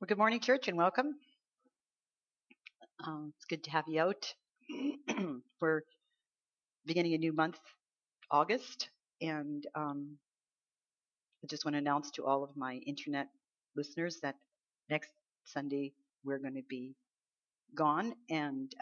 Well, good morning, church, and welcome. It's good to have you out. We're beginning a new month, August, and I just want to announce to all of my internet listeners that next Sunday we're going to be gone, and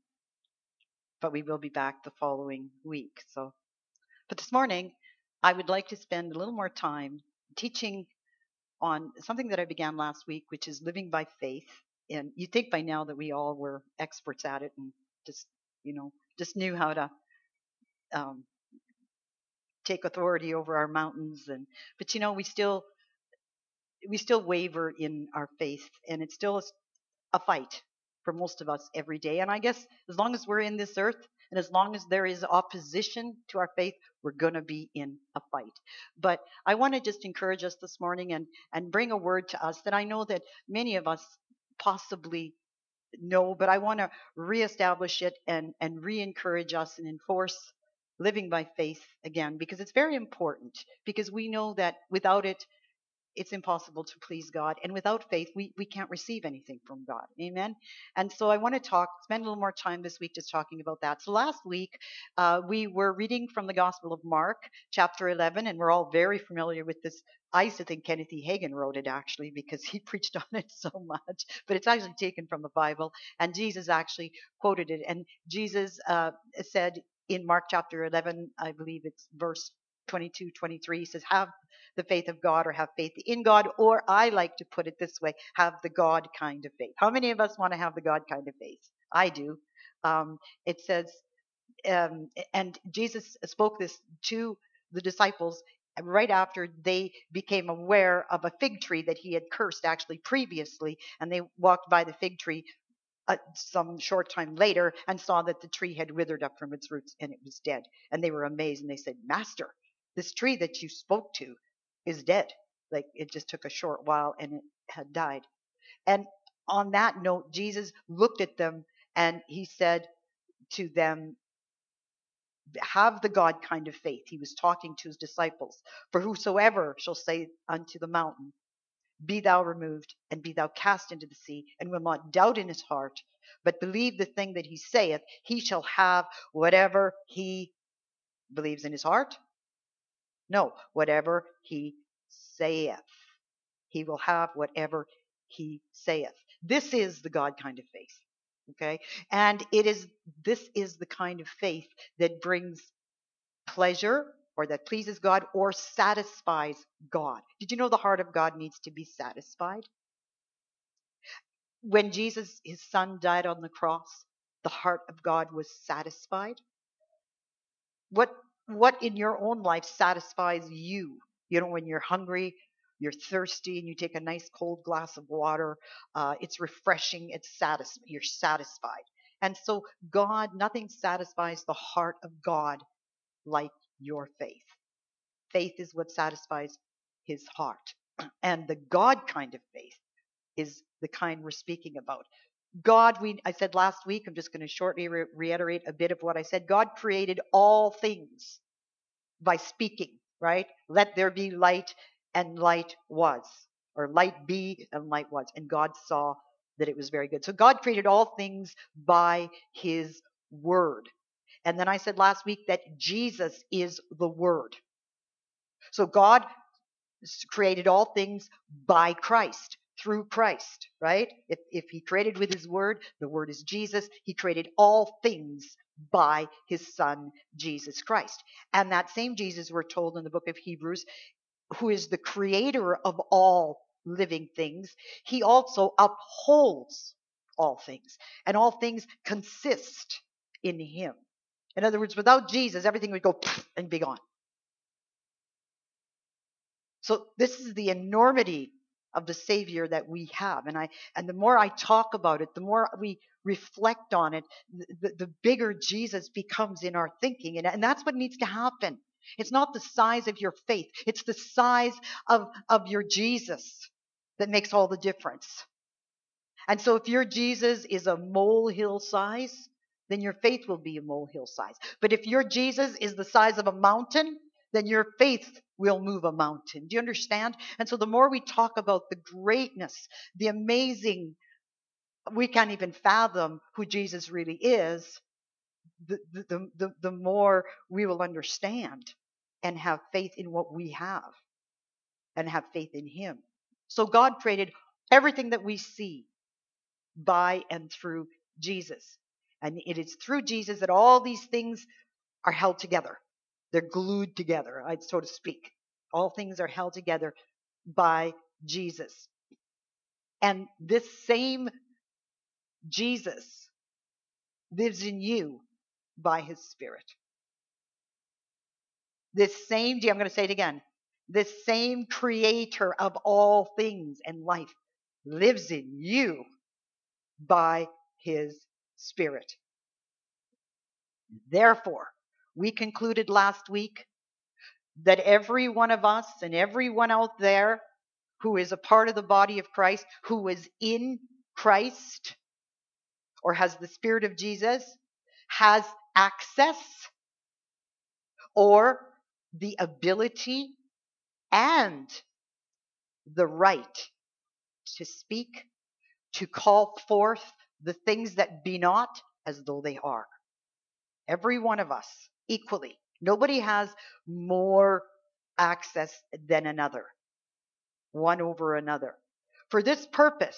but we will be back the following week. But this morning I would like to spend a little more time teaching on something that I began last week, which is living by faith. And you'd think by now that we all were experts at it and just, just knew how to um, take authority over our mountains. But we still waver in our faith, and it's still a fight for most of us every day. And I guess as long as we're in this earth and as long as there is opposition to our faith, we're going to be in a fight. But I want to just encourage us this morning and bring a word to us that I know that many of us possibly know, but I want to reestablish it and re-encourage us and enforce living by faith again, because it's very important, because we know that without it, it's impossible to please God. And without faith, we can't receive anything from God. Amen. And so I want to spend a little more time this week just talking about that. So last week, we were reading from the Gospel of Mark, chapter 11, and we're all very familiar with this. I used to think Kenneth E. Hagin wrote it actually because he preached on it so much, but it's actually taken from the Bible. And Jesus actually quoted it. And Jesus said in Mark chapter 11, I believe it's verse 22, 23, he says, have the faith of God or have faith in God, or I like to put it this way, have the God kind of faith. How many of us want to have the God kind of faith? I do. It says, and Jesus spoke this to the disciples right after they became aware of a fig tree that he had cursed actually previously, and they walked by the fig tree some short time later and saw that the tree had withered up from its roots and it was dead. And they were amazed and they said, Master, this tree that you spoke to is dead. Like it just took a short while and it had died. And on that note, Jesus looked at them and he said to them, have the God kind of faith. He was talking to his disciples. For whosoever shall say unto the mountain, be thou removed, and be thou cast into the sea, and will not doubt in his heart, but believe the thing that he saith, he shall have whatever he believes in his heart. No, whatever he saith. He will have whatever he saith. This is the God kind of faith. Okay? And this is the kind of faith that brings pleasure or that pleases God or satisfies God. Did you know the heart of God needs to be satisfied? When Jesus, his son, died on the cross, the heart of God was satisfied. What in your own life satisfies you? You know, when you're hungry, you're thirsty, and you take a nice cold glass of water, it's refreshing, you're satisfied. And so God, nothing satisfies the heart of God like your faith. Faith is what satisfies his heart. And the God kind of faith is the kind we're speaking about. God, I said last week, I'm just going to shortly reiterate a bit of what I said. God created all things by speaking, right? Let there be light, and light was. Or light be, and light was. And God saw that it was very good. So God created all things by his word. And then I said last week that Jesus is the word. So God created all things by Christ, through Christ, right? If he created with his word, the word is Jesus. He created all things by his son, Jesus Christ. And that same Jesus, we're told in the book of Hebrews, who is the creator of all living things, he also upholds all things. And all things consist in him. In other words, without Jesus, everything would go and be gone. So this is the enormity of the Savior that we have. And the more I talk about it, the more we reflect on it, the bigger Jesus becomes in our thinking. And that's what needs to happen. It's not the size of your faith. It's the size of your Jesus that makes all the difference. And so if your Jesus is a molehill size, then your faith will be a molehill size. But if your Jesus is the size of a mountain, then your faith will move a mountain. Do you understand? And so the more we talk about the greatness, the amazing, we can't even fathom who Jesus really is, the more we will understand and have faith in what we have and have faith in him. So God created everything that we see by and through Jesus. And it is through Jesus that all these things are held together. They're glued together, so to speak. All things are held together by Jesus. And this same Jesus lives in you by his Spirit. This same, I'm going to say it again, this same creator of all things and life lives in you by his Spirit. Therefore, we concluded last week that every one of us and everyone out there who is a part of the body of Christ, who is in Christ or has the Spirit of Jesus, has access or the ability and the right to speak, to call forth the things that be not as though they are. Every one of us equally. Nobody has more access than another, one over another. For this purpose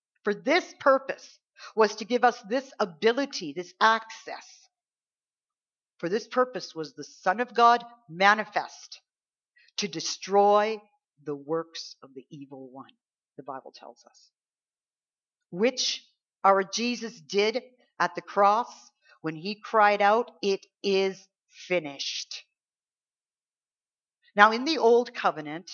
was to give us this ability, this access. For this purpose was the Son of God manifest to destroy the works of the evil one, the Bible tells us. Which our Jesus did at the cross when he cried out, "It is finished." Now in the Old Covenant,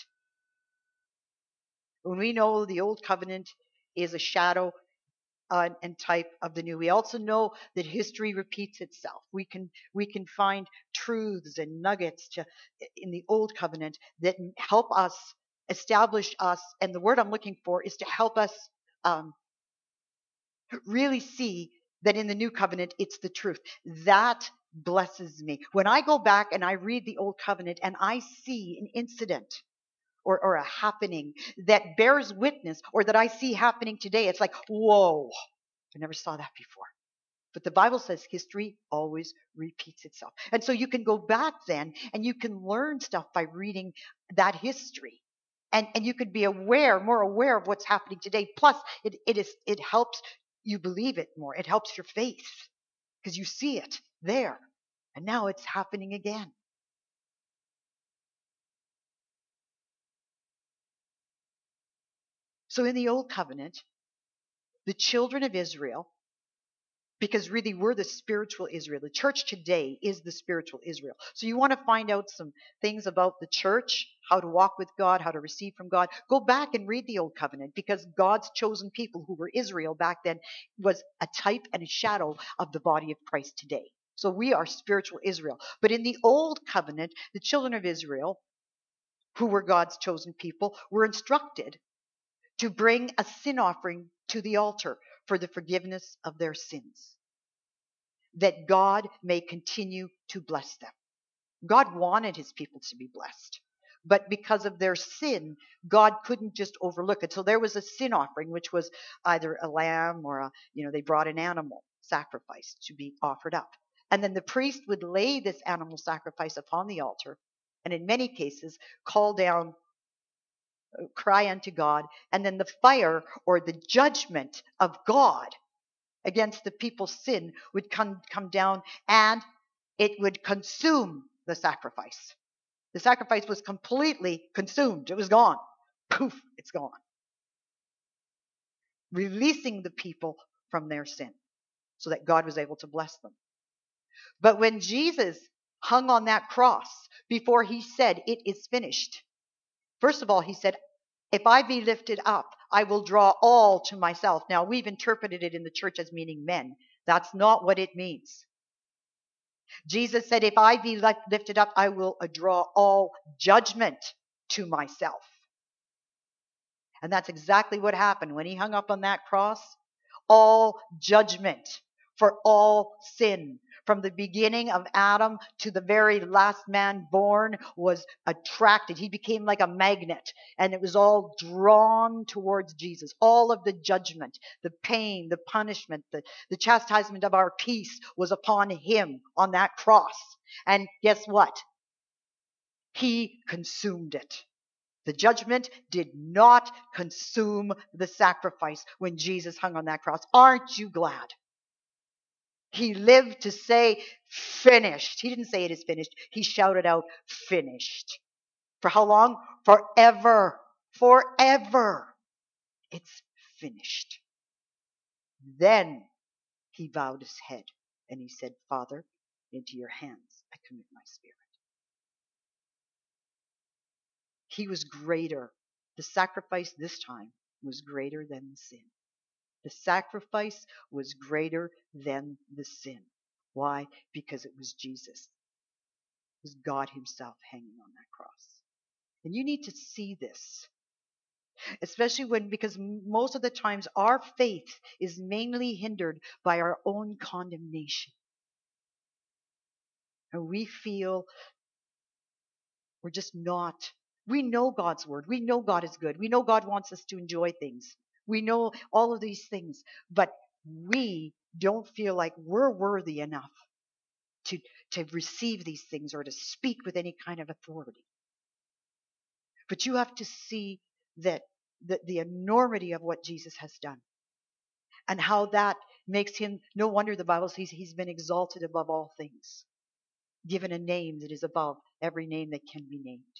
when we know the Old Covenant is a shadow and type of the new, we also know that history repeats itself. We can find truths and nuggets in the Old Covenant that help us, establish us, and the word I'm looking for is to help us really see that in the New Covenant it's the truth. That blesses me. When I go back and I read the Old Covenant and I see an incident or a happening that bears witness or that I see happening today, it's like, whoa, I never saw that before. But the Bible says history always repeats itself. And so you can go back then and you can learn stuff by reading that history. And you could be more aware of what's happening today. Plus, it helps you believe it more. It helps your faith because you see it there. And now it's happening again. So in the Old Covenant, the children of Israel, because really we're the spiritual Israel. The church today is the spiritual Israel. So you want to find out some things about the church, how to walk with God, how to receive from God. Go back and read the Old Covenant because God's chosen people who were Israel back then was a type and a shadow of the body of Christ today. So we are spiritual Israel. But in the Old Covenant, the children of Israel, who were God's chosen people, were instructed to bring a sin offering to the altar for the forgiveness of their sins, that God may continue to bless them. God wanted his people to be blessed, but because of their sin, God couldn't just overlook it. So there was a sin offering, which was either a lamb or they brought an animal sacrifice to be offered up. And then the priest would lay this animal sacrifice upon the altar, and in many cases call down, cry unto God, and then the fire or the judgment of God against the people's sin would come down, and it would consume the sacrifice. The sacrifice was completely consumed. It was gone. Poof, it's gone. Releasing the people from their sin so that God was able to bless them. But when Jesus hung on that cross, before he said, "It is finished," first of all, he said, "If I be lifted up, I will draw all to myself." Now, we've interpreted it in the church as meaning men. That's not what it means. Jesus said, "If I be lifted up, I will draw all judgment to myself." And that's exactly what happened when he hung up on that cross. All judgment for all sin, from the beginning of Adam to the very last man born was attracted. He became like a magnet, and it was all drawn towards Jesus. All of the judgment, the pain, the punishment, the chastisement of our peace was upon him on that cross. And guess what? He consumed it. The judgment did not consume the sacrifice when Jesus hung on that cross. Aren't you glad? He lived to say, finished. He didn't say it is finished. He shouted out, finished. For how long? Forever. Forever. It's finished. Then he bowed his head and he said, Father, into your hands I commit my spirit. He was greater. The sacrifice this time was greater than the sin. The sacrifice was greater than the sin. Why? Because it was Jesus. It was God himself hanging on that cross. And you need to see this. Especially because most of the times our faith is mainly hindered by our own condemnation. And we feel we're just not. We know God's word. We know God is good. We know God wants us to enjoy things. We know all of these things. But we don't feel like we're worthy enough to receive these things or to speak with any kind of authority. But you have to see that the enormity of what Jesus has done and how that makes him, no wonder the Bible says he's been exalted above all things, given a name that is above every name that can be named.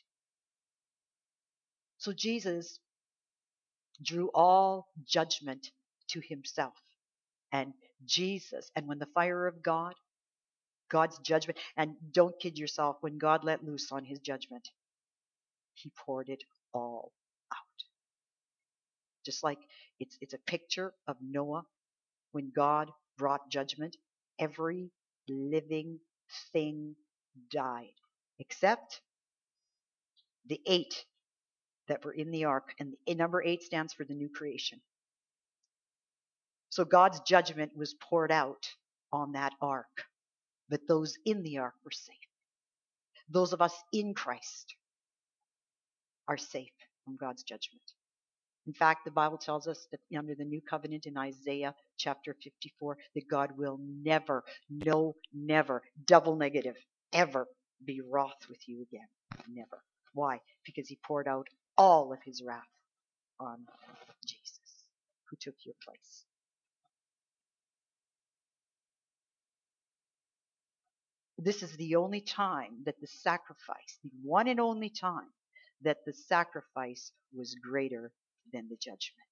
So Jesus drew all judgment to himself. And Jesus, and when the fire of God, God's judgment, and don't kid yourself, when God let loose on his judgment, he poured it all out. Just like it's a picture of Noah when God brought judgment, every living thing died except the 8 that were in the ark, and number 8 stands for the new creation. So God's judgment was poured out on that ark, but those in the ark were safe. Those of us in Christ are safe from God's judgment. In fact, the Bible tells us that under the new covenant in Isaiah chapter 54, that God will never, no, never, double negative, ever be wroth with you again. Never. Why? Because he poured out all of his wrath on Jesus, who took your place. This is the only time that the sacrifice, the one and only time that the sacrifice was greater than the judgment.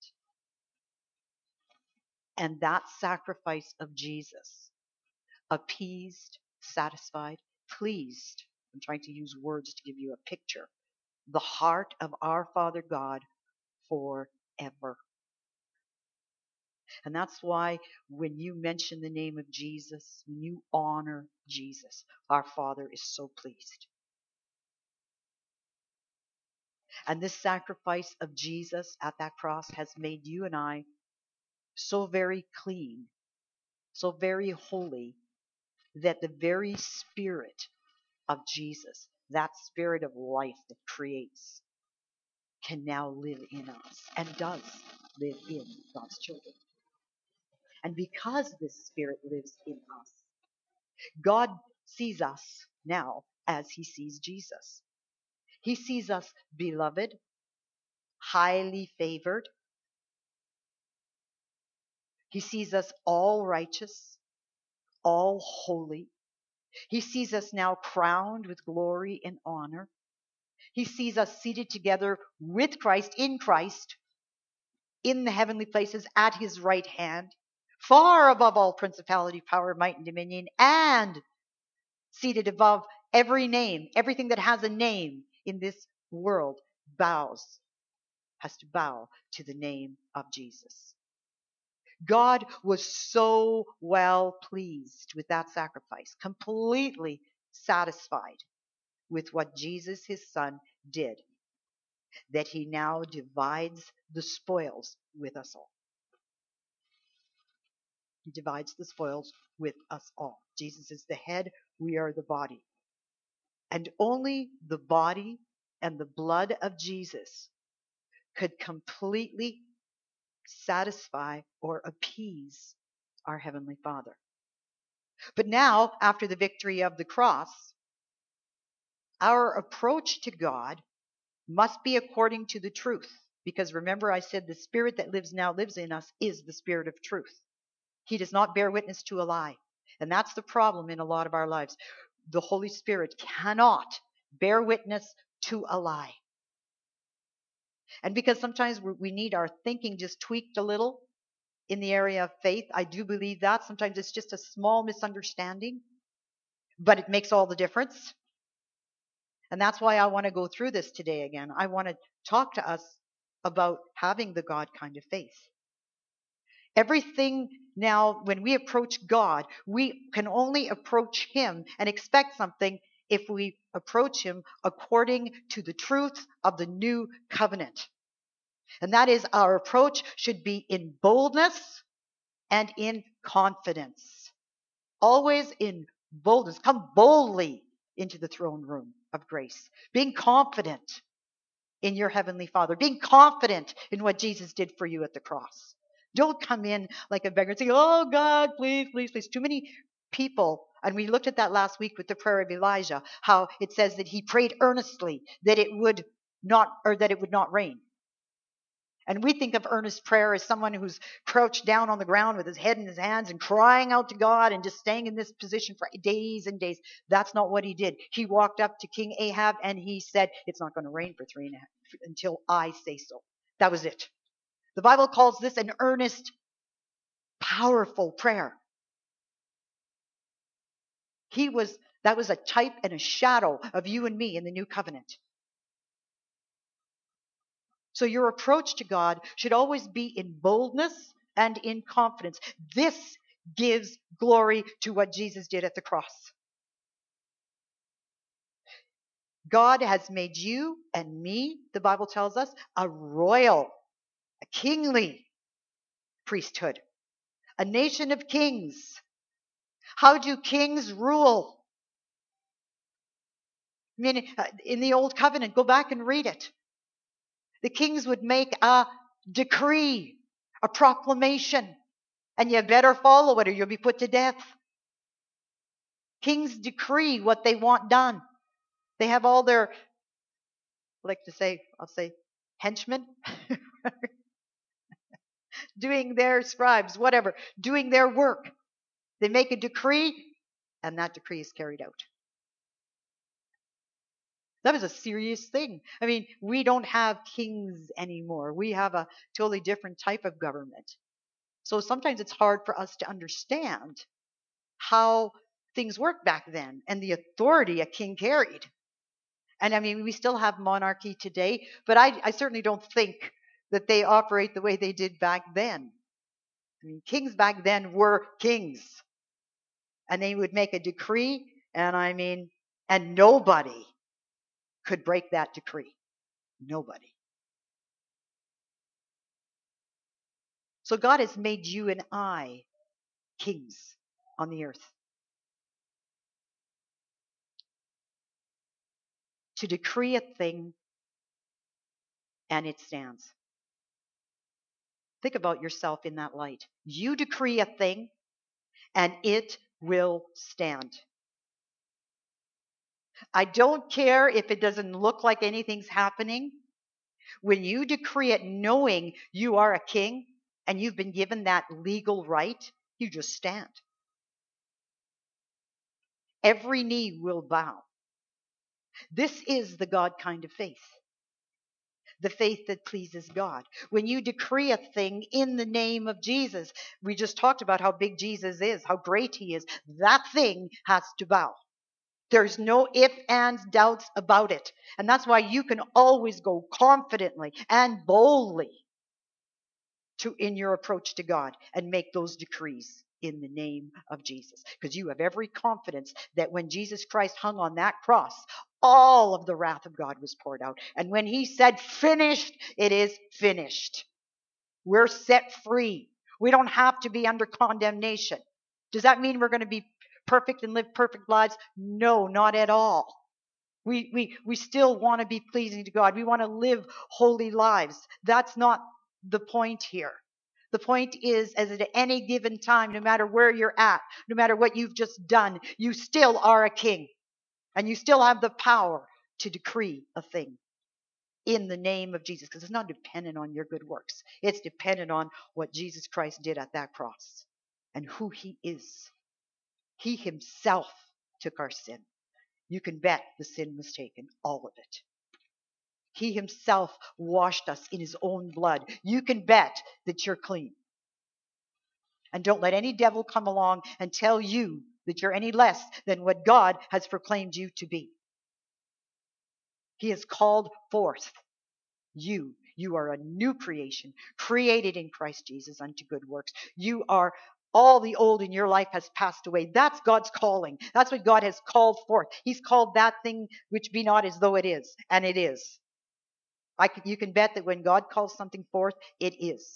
And that sacrifice of Jesus appeased, satisfied, pleased. I'm trying to use words to give you a picture. The heart of our Father God forever. And that's why when you mention the name of Jesus, when you honor Jesus, our Father is so pleased. And this sacrifice of Jesus at that cross has made you and I so very clean, so very holy, that the very Spirit of Jesus, that Spirit of life that creates, can now live in us and does live in God's children. And because this Spirit lives in us, God sees us now as he sees Jesus. He sees us beloved, highly favored. He sees us all righteous, all holy. He sees us now crowned with glory and honor. He sees us seated together with Christ, in the heavenly places at his right hand, far above all principality, power, might, and dominion, and seated above every name, everything that has a name in this world has to bow to the name of Jesus. God was so well pleased with that sacrifice, completely satisfied with what Jesus, his son, did, that he now divides the spoils with us all. He divides the spoils with us all. Jesus is the head, we are the body. And only the body and the blood of Jesus could completely satisfy or appease our Heavenly Father. But now, after the victory of the cross, our approach to God must be according to the truth. Because remember, I said the Spirit that now lives in us is the Spirit of truth. He does not bear witness to a lie. And that's the problem in a lot of our lives. The Holy Spirit cannot bear witness to a lie. And because sometimes we need our thinking just tweaked a little in the area of faith, I do believe that. Sometimes it's just a small misunderstanding, but it makes all the difference. And that's why I want to go through this today again. I want to talk to us about having the God kind of faith. Everything now, when we approach God, we can only approach Him and expect something if we approach Him according to the truth of the new covenant. And that is, our approach should be in boldness and in confidence. Always in boldness. Come boldly into the throne room of grace. Being confident in your Heavenly Father. Being confident in what Jesus did for you at the cross. Don't come in like a beggar and say, oh God, please, please, please. Too many people, and we looked at that last week with the prayer of Elijah, how it says that he prayed earnestly that it would not rain. And we think of earnest prayer as someone who's crouched down on the ground with his head in his hands and crying out to God and just staying in this position for days and days. That's not what he did. He walked up to King Ahab and he said, it's not going to rain for 3.5 until I say so. That was it. The Bible calls this an earnest, powerful prayer. That was a type and a shadow of you and me in the new covenant. So your approach to God should always be in boldness and in confidence. This gives glory to what Jesus did at the cross. God has made you and me, the Bible tells us, a royal, a kingly priesthood, a nation of kings. How do kings rule? I mean, in the Old Covenant, go back and read it. The kings would make a decree, a proclamation, and you better follow it or you'll be put to death. Kings decree what they want done. They have all their, I'll say henchmen, doing their scribes, whatever, doing their work. They make a decree, and that decree is carried out. That was a serious thing. I mean, we don't have kings anymore. We have a totally different type of government. So sometimes it's hard for us to understand how things worked back then and the authority a king carried. And I mean, we still have monarchy today, but I certainly don't think that they operate the way they did back then. I mean, kings back then were kings. And they would make a decree, and nobody could break that decree. Nobody. So God has made you and I kings on the earth. To decree a thing, and it stands. Think about yourself in that light. You decree a thing, and it will stand. I don't care if it doesn't look like anything's happening. When you decree it knowing you are a king and you've been given that legal right, you just stand. Every knee will bow. This is the God kind of faith. The faith that pleases God. When you decree a thing in the name of Jesus, we just talked about how big Jesus is, how great he is. That thing has to bow. There's no ifs, ands, doubts about it. And that's why you can always go confidently and boldly in your approach to God and make those decrees in the name of Jesus. Because you have every confidence that when Jesus Christ hung on that cross, all of the wrath of God was poured out. And when he said, finished, it is finished. We're set free. We don't have to be under condemnation. Does that mean we're going to be perfect and live perfect lives? No, not at all. We still want to be pleasing to God. We want to live holy lives. That's not the point here. The point is, as at any given time, no matter where you're at, no matter what you've just done, you still are a king. And you still have the power to decree a thing in the name of Jesus. Because it's not dependent on your good works. It's dependent on what Jesus Christ did at that cross and who he is. He himself took our sin. You can bet the sin was taken, all of it. He himself washed us in his own blood. You can bet that you're clean. And don't let any devil come along and tell you that you're any less than what God has proclaimed you to be. He has called forth you. You are a new creation, created in Christ Jesus unto good works. You are all the old in your life has passed away. That's God's calling. That's what God has called forth. He's called that thing which be not as though it is. And it is. You can bet that when God calls something forth, it is.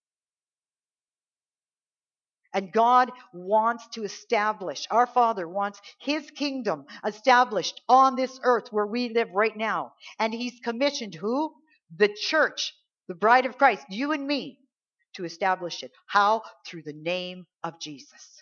And God wants to establish, our Father wants his kingdom established on this earth where we live right now. And he's commissioned who? The church, the bride of Christ, you and me, to establish it. How? Through the name of Jesus.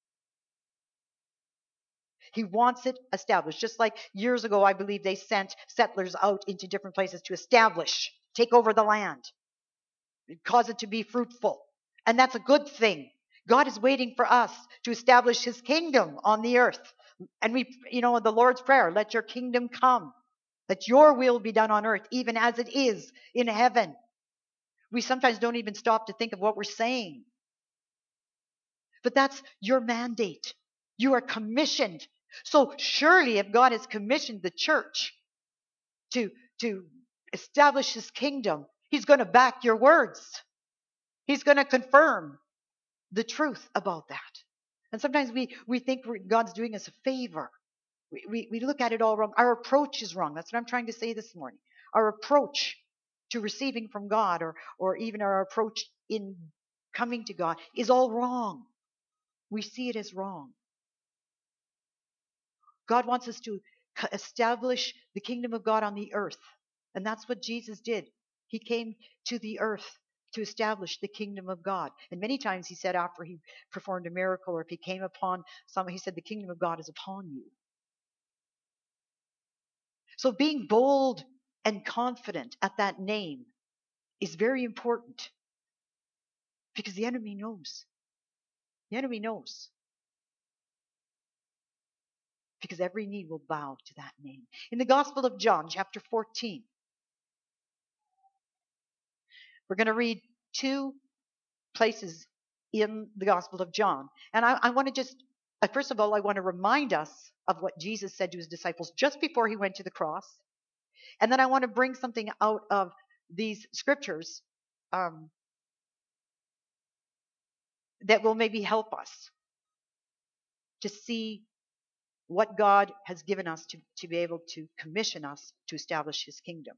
He wants it established. Just like years ago, I believe they sent settlers out into different places to establish, take over the land, cause it to be fruitful. And that's a good thing. God is waiting for us to establish his kingdom on the earth. And we, the Lord's Prayer, let your kingdom come. Let your will be done on earth, even as it is in heaven. We sometimes don't even stop to think of what we're saying. But that's your mandate. You are commissioned. So surely if God has commissioned the church to establish his kingdom, he's going to back your words. He's going to confirm the truth about that. And sometimes we think God's doing us a favor. We look at it all wrong. Our approach is wrong. That's what I'm trying to say this morning. Our approach to receiving from God or even our approach in coming to God is all wrong. We see it as wrong. God wants us to establish the kingdom of God on the earth. And that's what Jesus did. He came to the earth to establish the kingdom of God. And many times he said after he performed a miracle or if he came upon someone, he said, the kingdom of God is upon you. So being bold and confident at that name is very important because the enemy knows. The enemy knows. Because every knee will bow to that name. In the Gospel of John, chapter 14, we're going to read two places in the Gospel of John. And I want to just, first of all, I want to remind us of what Jesus said to his disciples just before he went to the cross. And then I want to bring something out of these scriptures that will maybe help us to see what God has given us to be able to commission us to establish his kingdom.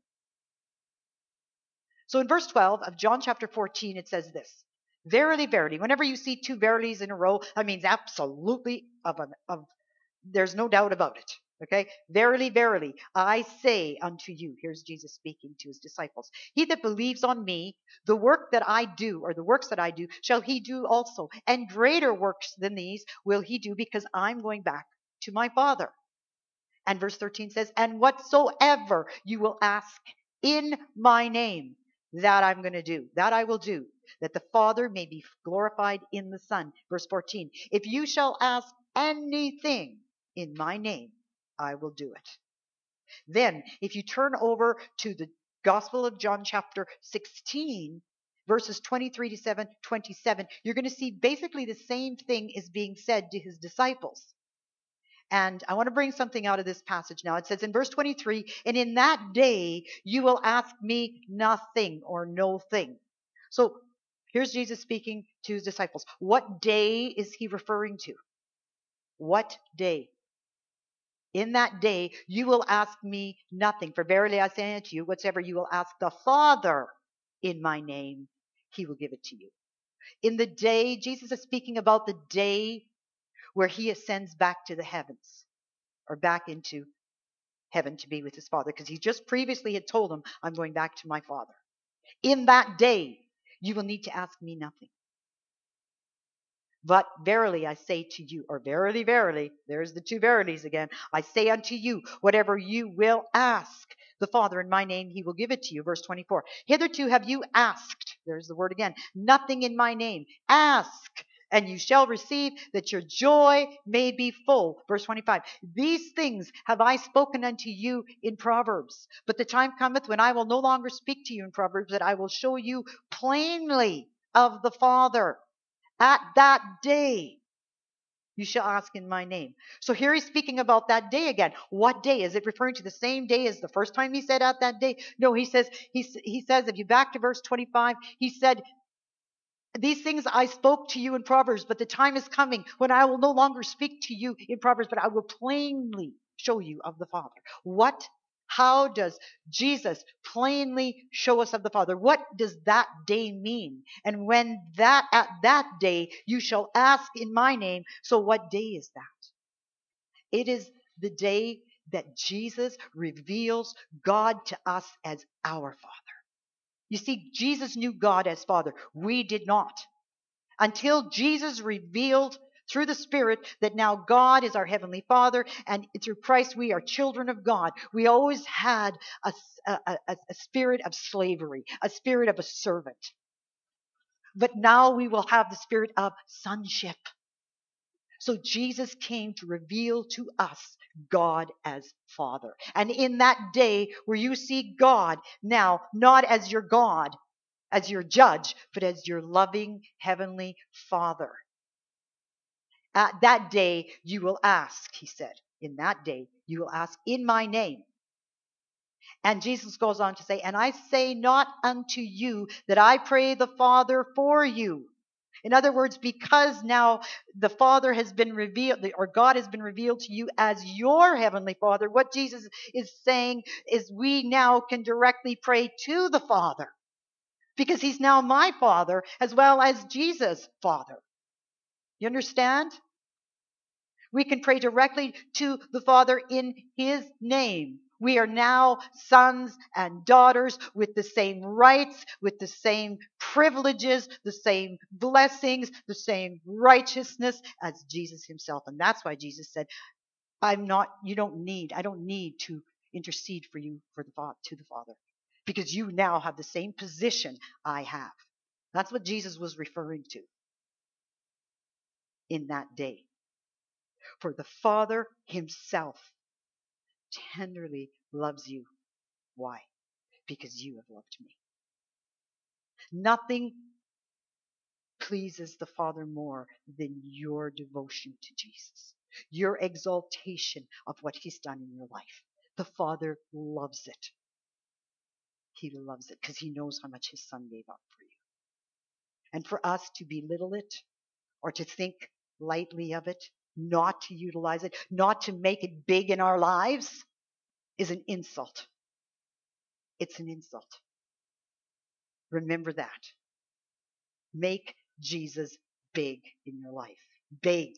So in verse 12 of John chapter 14, it says this: verily, verily. Whenever you see two verilies in a row, that means absolutely there's no doubt about it. Okay? Verily, verily, I say unto you, here's Jesus speaking to his disciples, he that believes on me, the work that I do, or the works that I do, shall he do also. And greater works than these will he do, because I'm going back to my Father. And verse 13 says, and whatsoever you will ask in my name, that I'm going to do, that I will do, that the Father may be glorified in the Son. Verse 14, if you shall ask anything in my name, I will do it. Then, if you turn over to the Gospel of John chapter 16, verses 23 to 27, you're going to see basically the same thing is being said to his disciples. And I want to bring something out of this passage now. It says in verse 23, and in that day you will ask me nothing or no thing. So here's Jesus speaking to his disciples. What day is he referring to? What day? In that day you will ask me nothing. For verily I say unto you, whatsoever you will ask the Father in my name, he will give it to you. In the day, Jesus is speaking about the day where he ascends back to the heavens, or back into heaven to be with his Father, because he just previously had told him, I'm going back to my Father. In that day, you will need to ask me nothing. But verily I say to you, or verily, verily, there's the two verilies again. I say unto you, whatever you will ask the Father in my name, he will give it to you. Verse 24. Hitherto have you asked, there's the word again, nothing in my name. Ask, and you shall receive, that your joy may be full. Verse 25. These things have I spoken unto you in Proverbs. But the time cometh when I will no longer speak to you in Proverbs, that I will show you plainly of the Father. At that day, you shall ask in my name. So here he's speaking about that day again. What day? Is it referring to the same day as the first time he said at that day? No, he says, if you back to verse 25, he said, these things I spoke to you in Proverbs, but the time is coming when I will no longer speak to you in Proverbs, but I will plainly show you of the Father. What? How does Jesus plainly show us of the Father? What does that day mean? And when at that day you shall ask in my name. So what day is that? It is the day that Jesus reveals God to us as our Father. You see, Jesus knew God as Father. We did not. Until Jesus revealed through the Spirit that now God is our Heavenly Father, and through Christ we are children of God. We always had a spirit of slavery, a spirit of a servant. But now we will have the spirit of sonship. So Jesus came to reveal to us God as Father. And in that day where you see God now, not as your God, as your judge, but as your loving Heavenly Father. At that day you will ask, he said. In that day you will ask in my name. And Jesus goes on to say, and I say not unto you that I pray the Father for you. In other words, because now the Father has been revealed, or God has been revealed to you as your Heavenly Father, what Jesus is saying is we now can directly pray to the Father. Because he's now my Father as well as Jesus' Father. You understand? We can pray directly to the Father in his name. We are now sons and daughters with the same rights, with the same privileges, the same blessings, the same righteousness as Jesus himself. And that's why Jesus said, I don't need to intercede for you to the Father. Because you now have the same position I have. That's what Jesus was referring to in that day. For the Father himself tenderly loves you. Why? Because you have loved me. Nothing pleases the Father more than your devotion to Jesus, your exaltation of what he's done in your life. The Father loves it. He loves it because he knows how much his Son gave up for you. And for us to belittle it or to think lightly of it, not to utilize it, not to make it big in our lives is an insult. It's an insult. Remember that. Make Jesus big in your life. Big.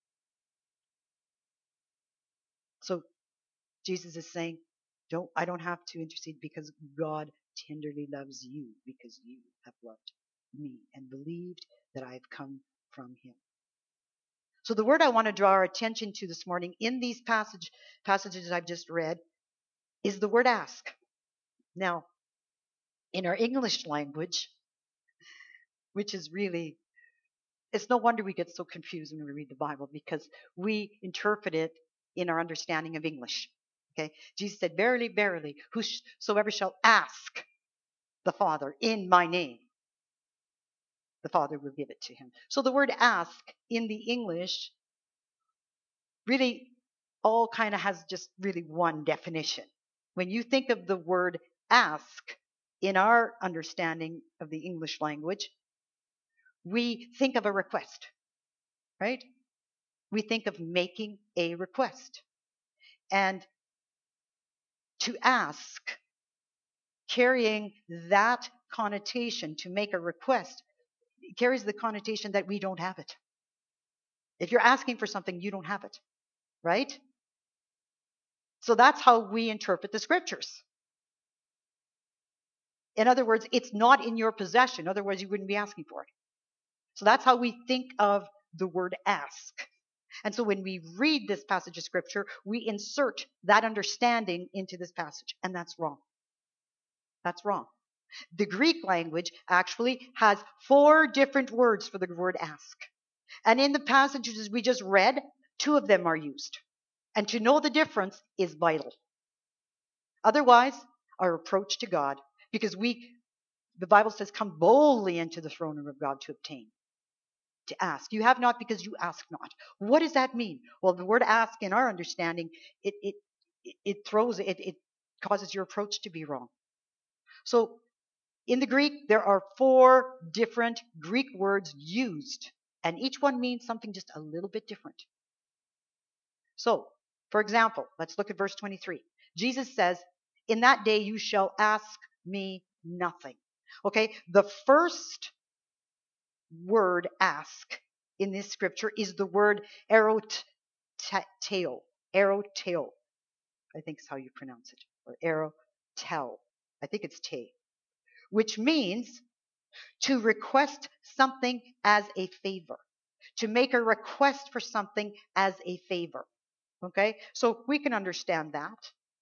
So Jesus is saying, I don't have to intercede because God tenderly loves you because you have loved me and believed that I have come from him. So the word I want to draw our attention to this morning in these passages I've just read is the word ask. Now, in our English language, which is really, it's no wonder we get so confused when we read the Bible because we interpret it in our understanding of English. Okay? Jesus said, verily, verily, whosoever shall ask the Father in my name, the Father will give it to him. So the word ask in the English really all kind of has just really one definition. When you think of the word ask in our understanding of the English language, we think of a request, right? We think of making a request. And to ask, carrying that connotation, to make a request, carries the connotation that we don't have it. If you're asking for something, you don't have it, right? So that's how we interpret the scriptures. In other words, it's not in your possession. Otherwise, you wouldn't be asking for it. So that's how we think of the word ask. And so when we read this passage of scripture, we insert that understanding into this passage. And that's wrong. That's wrong. The Greek language actually has 4 different words for the word ask. And in the passages we just read, 2 of them are used. And to know the difference is vital. Otherwise, our approach to God, because the Bible says, come boldly into the throne room of God to obtain, to ask. You have not because you ask not. What does that mean? Well, the word ask in our understanding, it causes your approach to be wrong. So in the Greek, there are 4 different Greek words used, and each one means something just a little bit different. So, for example, let's look at verse 23. Jesus says, in that day you shall ask me nothing. Okay, the first word ask in this scripture is the word eroteo. Eroteo, I think is how you pronounce it. Or erotel. I think it's te. Which means to request something as a favor. To make a request for something as a favor. Okay, so we can understand that.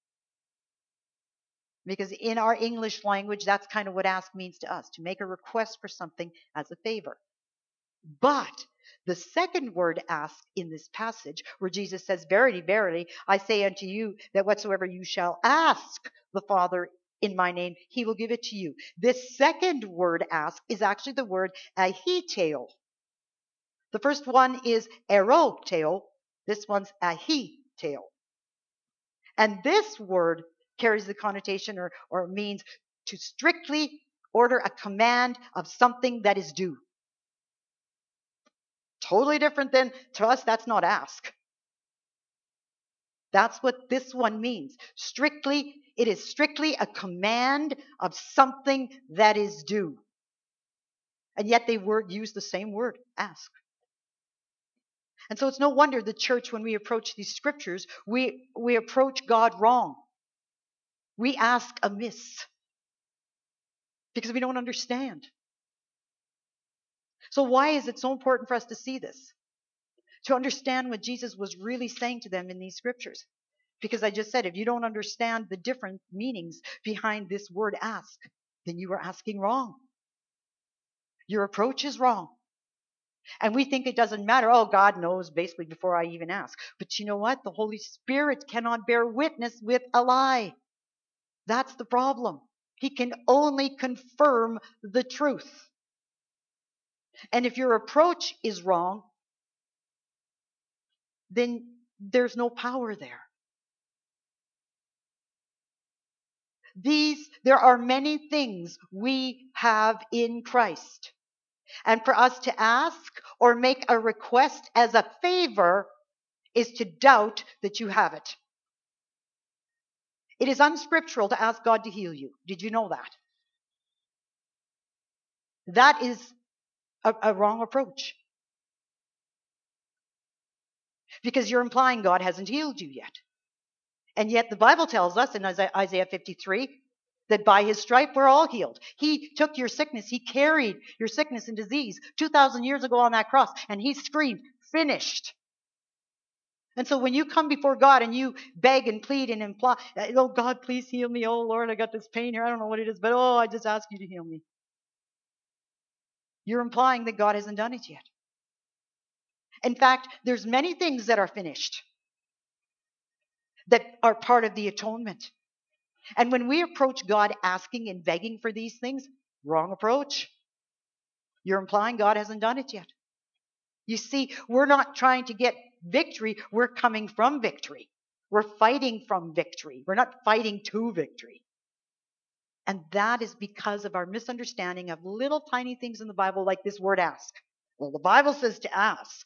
Because in our English language, that's kind of what ask means to us, to make a request for something as a favor. But the second word ask in this passage, where Jesus says, verily, verily, I say unto you that whatsoever you shall ask the Father in my name, he will give it to you. This second word ask is actually the word ahiteo. The first one is eroteo. This one's ahiteo. And this word carries the connotation or means to strictly order a command of something that is due. Totally different than, to us, that's not ask. That's what this one means. It is strictly a command of something that is due. And yet they use the same word, ask. And so it's no wonder the church, when we approach these scriptures, we approach God wrong. We ask amiss because we don't understand. So why is it so important for us to see this? To understand what Jesus was really saying to them in these scriptures. Because I just said, if you don't understand the different meanings behind this word ask, then you are asking wrong. Your approach is wrong. And we think it doesn't matter. Oh, God knows basically before I even ask. But you know what? The Holy Spirit cannot bear witness with a lie. That's the problem. He can only confirm the truth. And if your approach is wrong, then there's no power there. There are many things we have in Christ. And for us to ask or make a request as a favor is to doubt that you have it. It is unscriptural to ask God to heal you. Did you know that? That is a wrong approach. Because you're implying God hasn't healed you yet. And yet the Bible tells us in Isaiah 53 that by his stripe we're all healed. He took your sickness. He carried your sickness and disease 2,000 years ago on that cross. And he screamed, finished. And so when you come before God and you beg and plead and imply, oh, God, please heal me. Oh, Lord, I got this pain here. I don't know what it is, but oh, I just ask you to heal me. You're implying that God hasn't done it yet. In fact, there's many things that are finished that are part of the atonement. And when we approach God asking and begging for these things, wrong approach. You're implying God hasn't done it yet. You see, we're not trying to get victory. We're coming from victory. We're fighting from victory. We're not fighting to victory. And that is because of our misunderstanding of little tiny things in the Bible like this word ask. Well, the Bible says to ask.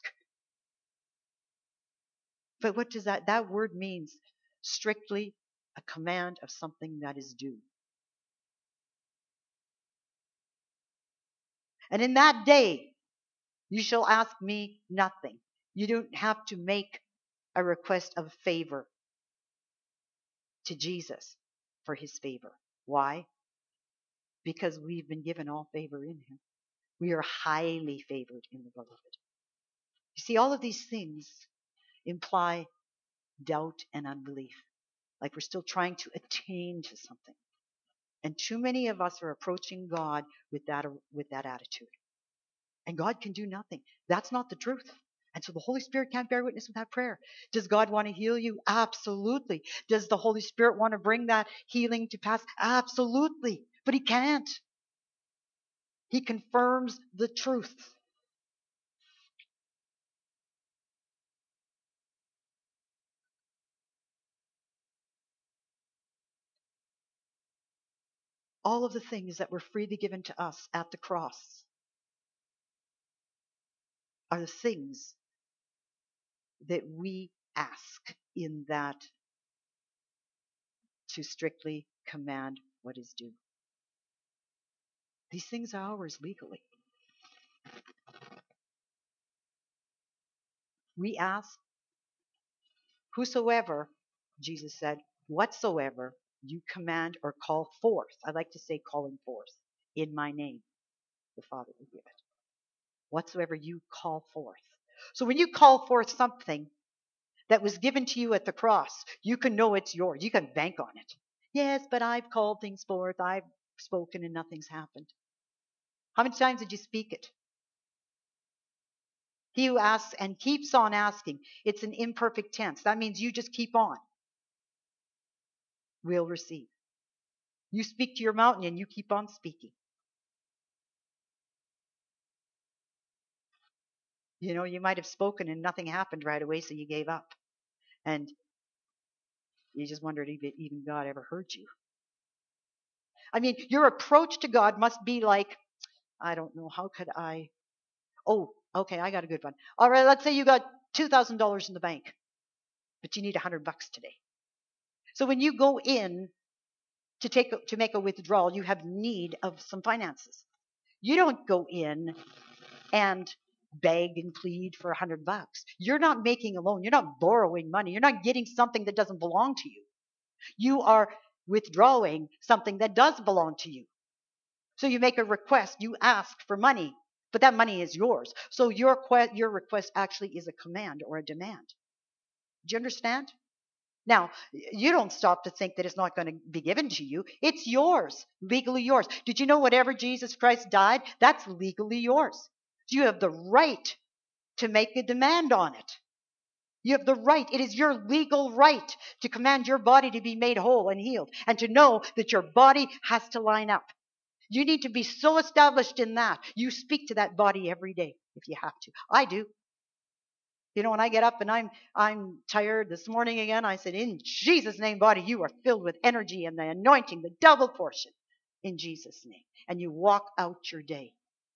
But what does that word means? Strictly a command of something that is due. And in that day, you shall ask me nothing. You don't have to make a request of favor to Jesus for his favor. Why? Because we've been given all favor in him. We are highly favored in the beloved. You see, all of these things imply doubt and unbelief, like we're still trying to attain to something. And too many of us are approaching God with that attitude. And God can do nothing. That's not the truth. And so the Holy Spirit can't bear witness with that prayer. Does God want to heal you? Absolutely. Does the Holy Spirit want to bring that healing to pass? Absolutely. But he can't. He confirms the truth. All of the things that were freely given to us at the cross are the things that we ask in that to strictly command what is due. These things are ours legally. We ask whosoever, Jesus said, whatsoever you command or call forth. I like to say calling forth in my name, the Father will give it. Whatsoever you call forth. So when you call forth something that was given to you at the cross, you can know it's yours. You can bank on it. Yes, but I've called things forth. I've spoken and nothing's happened. How many times did you speak it? He who asks and keeps on asking. It's an imperfect tense. That means you just keep on. Will receive. You speak to your mountain and you keep on speaking. You know, you might have spoken and nothing happened right away, so you gave up. And you just wondered if even God ever heard you. I mean, your approach to God must be like, I don't know, how could I? Oh, okay, I got a good one. All right, let's say you got $2,000 in the bank, but you need $100 today. So when you go in to make a withdrawal, you have need of some finances. You don't go in and beg and plead for $100. You're not making a loan. You're not borrowing money. You're not getting something that doesn't belong to you. You are withdrawing something that does belong to you. So you make a request. You ask for money, but that money is yours. So your request actually is a command or a demand. Do you understand? Now, you don't stop to think that it's not going to be given to you. It's yours, legally yours. Did you know whatever Jesus Christ died, that's legally yours. You have the right to make a demand on it. You have the right. It is your legal right to command your body to be made whole and healed and to know that your body has to line up. You need to be so established in that. You speak to that body every day if you have to. I do. You know, when I get up and I'm tired this morning again, I said, in Jesus' name, body, you are filled with energy and the anointing, the double portion in Jesus' name. And you walk out your day.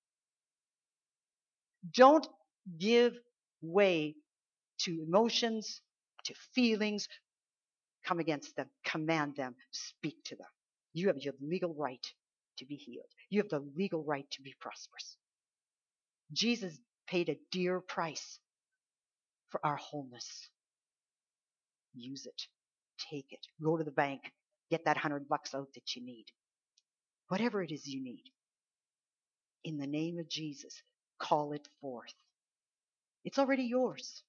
Don't give way to emotions, to feelings. Come against them, command them, speak to them. You have your legal right to be healed. You have the legal right to be prosperous. Jesus paid a dear price for our wholeness. Use it. Take it. Go to the bank. Get that $100 out that you need. Whatever it is you need. In the name of Jesus, call it forth. It's already yours.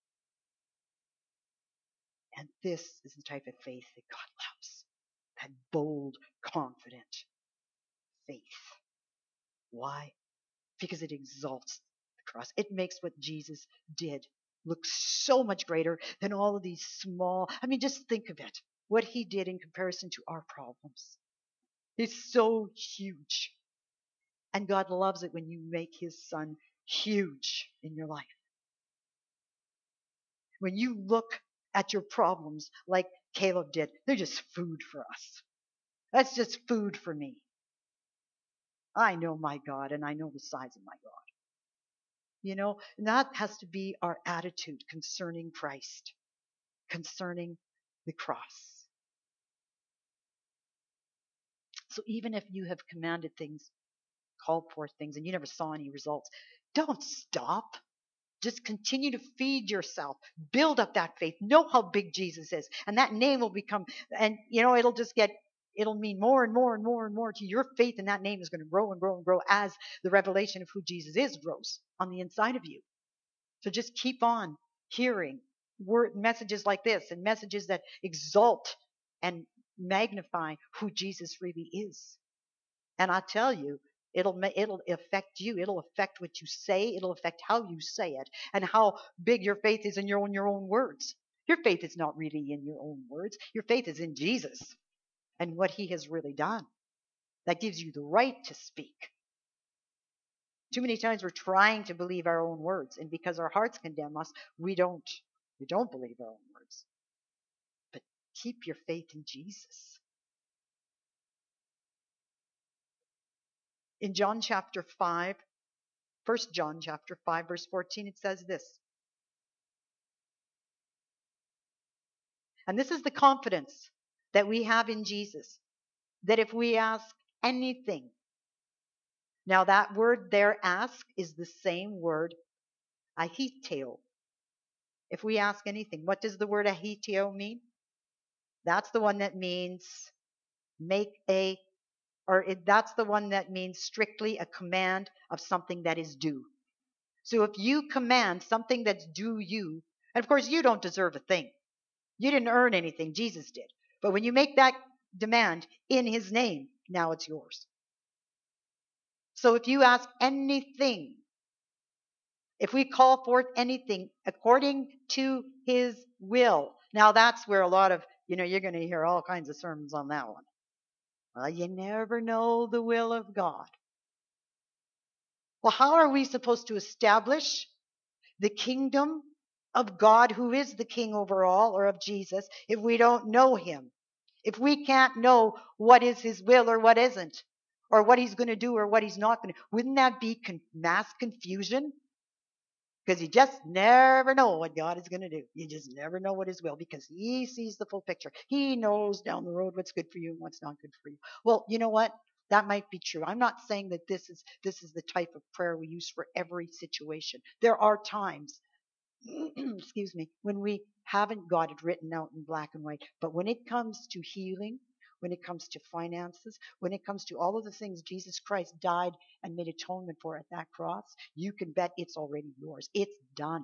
And this is the type of faith that God loves. That bold, confident faith. Why? Because it exalts the cross. It makes what Jesus did look so much greater than all of these small. I mean, just think of it. What he did in comparison to our problems. It's so huge. And God loves it when you make his son huge in your life. When you look at your problems like Caleb did, they're just food for us. That's just food for me. I know my God and I know the size of my God. You know, and that has to be our attitude concerning Christ, concerning the cross. So even if you have commanded things called forth things and you never saw any results. Don't stop. Just continue to feed yourself. Build up that faith. Know how big Jesus is. And that name will become, and it'll mean more and more and more and more to you. Your faith in that name is going to grow and grow and grow as the revelation of who Jesus is grows on the inside of you. So just keep on hearing messages like this and messages that exalt and magnify who Jesus really is. And I tell you, it'll affect you. It'll affect what you say. It'll affect how you say it and how big your faith is in your own words. Your faith is not really in your own words. Your faith is in Jesus and what he has really done. That gives you the right to speak. Too many times we're trying to believe our own words, and because our hearts condemn us, we don't believe our own words. But keep your faith in Jesus. In John chapter 5, 1 John chapter 5, verse 14, it says this. And this is the confidence that we have in Jesus, that if we ask anything. Now that word there, ask, is the same word, ahiteo. If we ask anything, what does the word ahiteo mean? That's the one that means that's the one that means strictly a command of something that is due. So if you command something that's due you, and of course you don't deserve a thing. You didn't earn anything, Jesus did. But when you make that demand in his name, now it's yours. So if you ask anything, if we call forth anything according to his will, now that's where a lot of, you're going to hear all kinds of sermons on that one. Well, you never know the will of God. Well, how are we supposed to establish the kingdom of God, who is the king over all, or of Jesus, if we don't know him? If we can't know what is his will or what isn't, or what he's going to do or what he's not going to, wouldn't that be mass confusion? Because you just never know what God is going to do. You just never know what his will, because he sees the full picture. He knows down the road what's good for you and what's not good for you. Well, you know what? That might be true. I'm not saying that this is the type of prayer we use for every situation. There are times, excuse me, when we haven't got it written out in black and white. But when it comes to healing, when it comes to finances, when it comes to all of the things Jesus Christ died and made atonement for at that cross, you can bet it's already yours. It's done.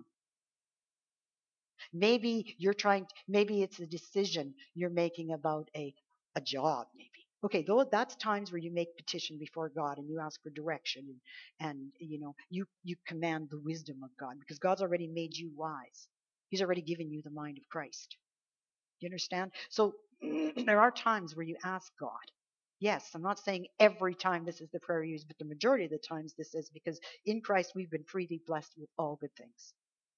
Maybe it's a decision you're making about a job, maybe. Okay, though that's times where you make petition before God and you ask for direction and you command the wisdom of God, because God's already made you wise. He's already given you the mind of Christ. You understand? So there are times where you ask God. Yes, I'm not saying every time this is the prayer used, but the majority of the times this is, because in Christ we've been freely blessed with all good things.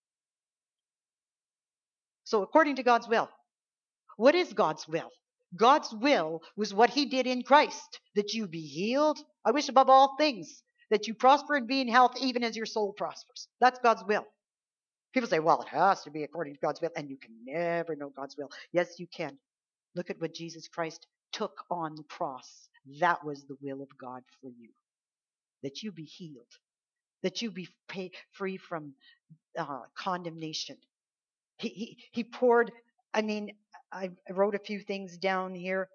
So according to God's will, what is God's will? God's will was what he did in Christ, that you be healed. I wish above all things that you prosper and be in health, even as your soul prospers. That's God's will. People say, well, it has to be according to God's will, and you can never know God's will. Yes, you can. Look at what Jesus Christ took on the cross. That was the will of God for you, that you be healed, that you be free from condemnation. He poured, I wrote a few things down here.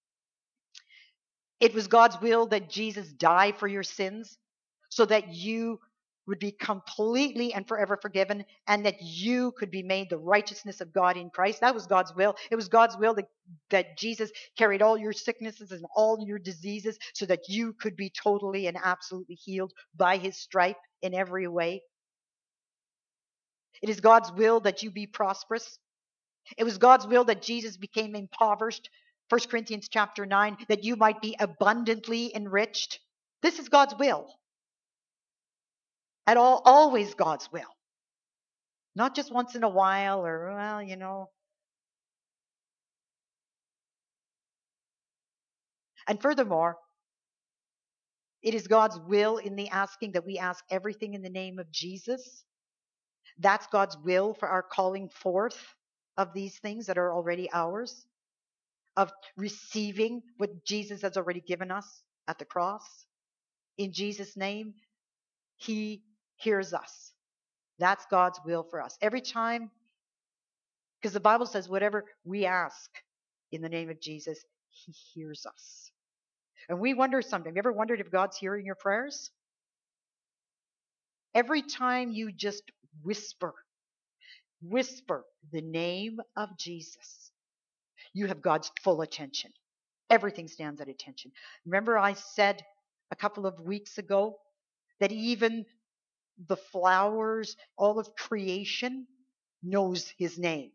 It was God's will that Jesus die for your sins so that you would be completely and forever forgiven, and that you could be made the righteousness of God in Christ. That was God's will. It was God's will that Jesus carried all your sicknesses and all your diseases so that you could be totally and absolutely healed by his stripe in every way. It is God's will that you be prosperous. It was God's will that Jesus became impoverished, 1 Corinthians chapter 9, that you might be abundantly enriched. This is God's will. At all, always God's will. Not just once in a while or, And furthermore, it is God's will in the asking that we ask everything in the name of Jesus. That's God's will for our calling forth of these things that are already ours, of receiving what Jesus has already given us at the cross. in Jesus' name, he hears us. That's God's will for us. Every time, because the Bible says whatever we ask in the name of Jesus, he hears us. And we wonder sometimes, have you ever wondered if God's hearing your prayers? Every time you just whisper the name of Jesus, you have God's full attention. Everything stands at attention. Remember I said a couple of weeks ago that even the flowers, all of creation knows his name.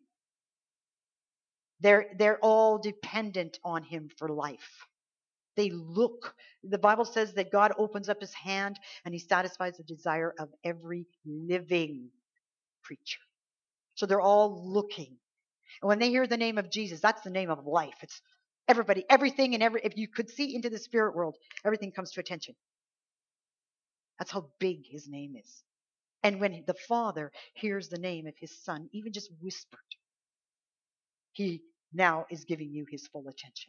They're all dependent on him for life. They look. The Bible says that God opens up his hand and he satisfies the desire of every living creature. So they're all looking. And when they hear the name of Jesus, that's the name of life. It's everybody, everything, and if you could see into the spirit world, everything comes to attention. That's how big his name is. And when the Father hears the name of his Son, even just whispered, he now is giving you his full attention.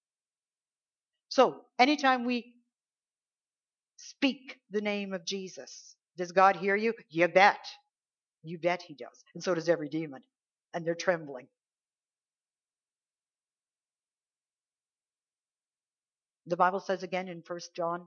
So anytime we speak the name of Jesus, does God hear you? You bet. You bet he does. And so does every demon. And they're trembling. The Bible says again in 1 John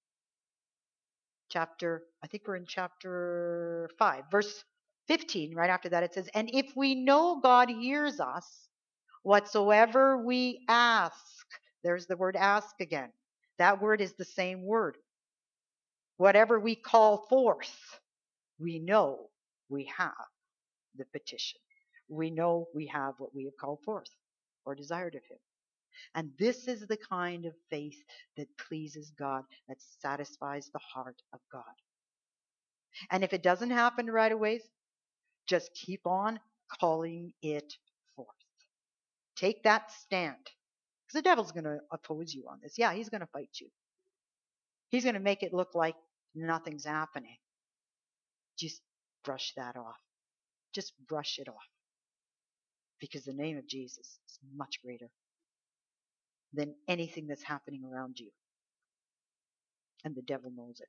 chapter, I think we're in chapter 5, verse 15, right after that it says, and if we know God hears us, whatsoever we ask, there's the word ask again. That word is the same word. Whatever we call forth, we know we have the petition. We know we have what we have called forth or desired of him. And this is the kind of faith that pleases God, that satisfies the heart of God. And if it doesn't happen right away, just keep on calling it forth. Take that stand. Because the devil's going to oppose you on this. Yeah, he's going to fight you. He's going to make it look like nothing's happening. Just brush that off. Just brush it off. Because the name of Jesus is much greater than anything that's happening around you. And the devil knows it.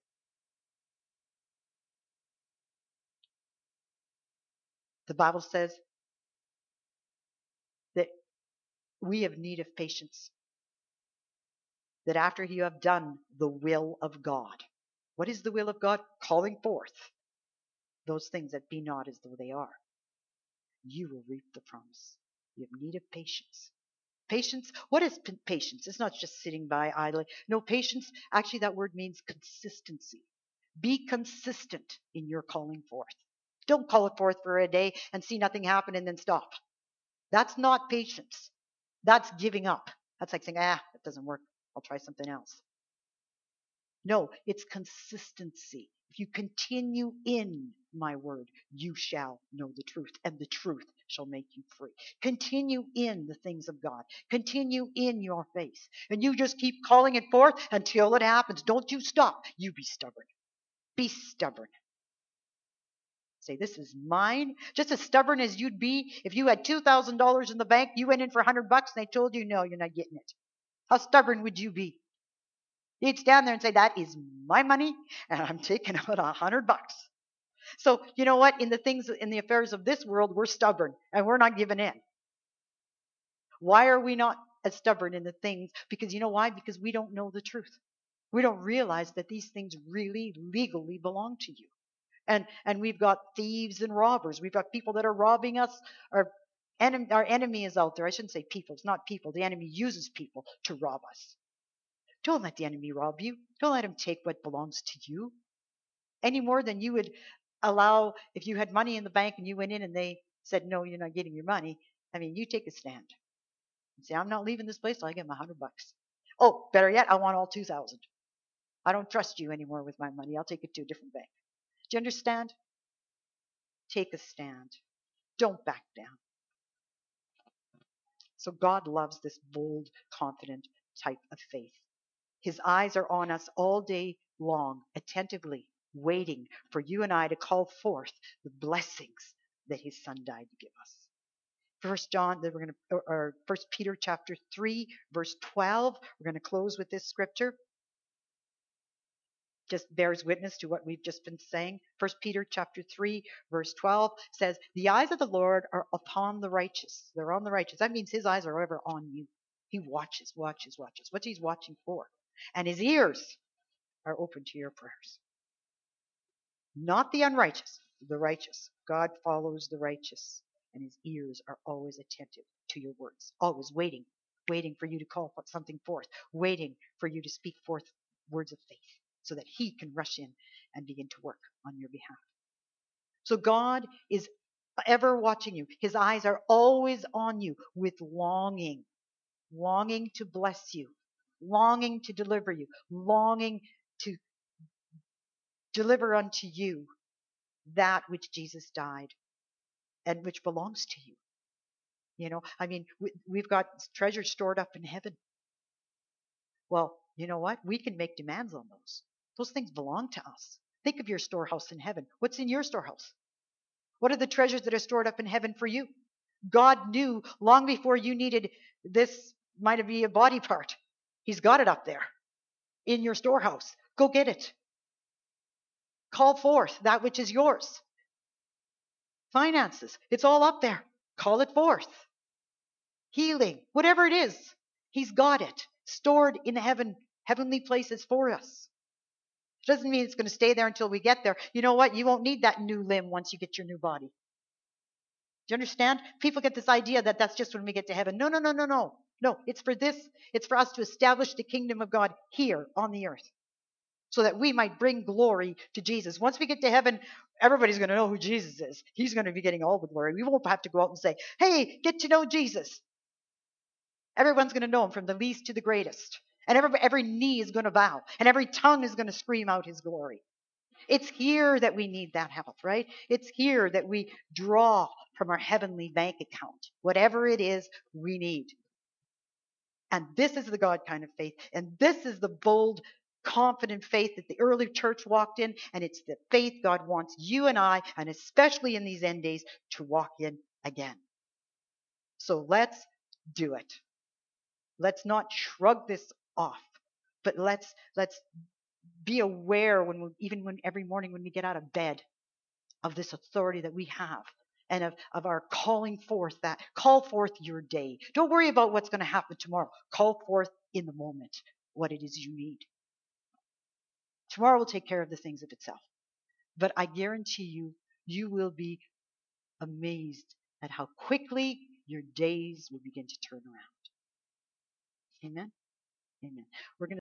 The Bible says that we have need of patience. That after you have done the will of God. What is the will of God? Calling forth those things that be not as though they are. You will reap the promise. You have need of patience. Patience, what is patience? It's not just sitting by idly. No, patience, actually that word means consistency. Be consistent in your calling forth. Don't call it forth for a day and see nothing happen and then stop. That's not patience. That's giving up. That's like saying, it doesn't work. I'll try something else. No, it's consistency. If you continue in my word, you shall know the truth, and the truth shall make you free. Continue in the things of God. Continue in your faith. And you just keep calling it forth until it happens. Don't you stop. You be stubborn. Be stubborn. Say, this is mine. Just as stubborn as you'd be if you had $2,000 in the bank, you went in for $100 and they told you, no, you're not getting it. How stubborn would you be? You'd stand there and say, that is my money, and I'm taking out $100. So, you know what? In the affairs of this world, we're stubborn, and we're not giving in. Why are we not as stubborn in the things? Because you know why? Because we don't know the truth. We don't realize that these things really legally belong to you. And we've got thieves and robbers. We've got people that are robbing us. Our enemy is out there. I shouldn't say people. It's not people. The enemy uses people to rob us. Don't let the enemy rob you. Don't let him take what belongs to you. Any more than you would allow if you had money in the bank and you went in and they said, no, you're not getting your money. I mean, you take a stand. And say, I'm not leaving this place till I get my $100. Oh, better yet, I want all 2,000. I don't trust you anymore with my money. I'll take it to a different bank. Do you understand? Take a stand. Don't back down. So God loves this bold, confident type of faith. His eyes are on us all day long, attentively waiting for you and I to call forth the blessings that his son died to give us. First Peter chapter 3, verse 12. We're going to close with this scripture. just bears witness to what we've just been saying. 1 Peter chapter 3, verse 12 says, the eyes of the Lord are upon the righteous. They're on the righteous. That means his eyes are ever on you. He watches. What's he's watching for? And his ears are open to your prayers. Not the unrighteous, the righteous. God follows the righteous, and his ears are always attentive to your words, always waiting for you to call something forth, waiting for you to speak forth words of faith so that he can rush in and begin to work on your behalf. So God is ever watching you. His eyes are always on you with longing to bless you, longing to deliver you, longing to deliver unto you that which Jesus died and which belongs to you. You know, I mean, we've got treasure stored up in heaven. Well, you know what? We can make demands on those. Those things belong to us. Think of your storehouse in heaven. What's in your storehouse? What are the treasures that are stored up in heaven for you? God knew long before you needed this, might be a body part. He's got it up there in your storehouse. Go get it. Call forth that which is yours. Finances, it's all up there. Call it forth. Healing, whatever it is, he's got it stored in heavenly places for us. It doesn't mean it's going to stay there until we get there. You know what? You won't need that new limb once you get your new body. Do you understand? People get this idea that that's just when we get to heaven. No. No, it's for this. It's for us to establish the kingdom of God here on the earth so that we might bring glory to Jesus. Once we get to heaven, everybody's going to know who Jesus is. He's going to be getting all the glory. We won't have to go out and say, hey, get to know Jesus. Everyone's going to know him from the least to the greatest. And every knee is going to bow. And every tongue is going to scream out his glory. It's here that we need that help, right? It's here that we draw from our heavenly bank account. Whatever it is we need. And this is the God kind of faith. And this is the bold, confident faith that the early church walked in. And it's the faith God wants you and I, and especially in these end days, to walk in again. So let's do it. Let's not shrug this off, but let's be aware even when every morning when we get out of bed of this authority that we have and of our calling forth that. Call forth your day. Don't worry about what's going to happen tomorrow. Call forth in the moment what it is you need. Tomorrow will take care of the things of itself. But I guarantee you, you will be amazed at how quickly your days will begin to turn around. Amen? Amen. We're going to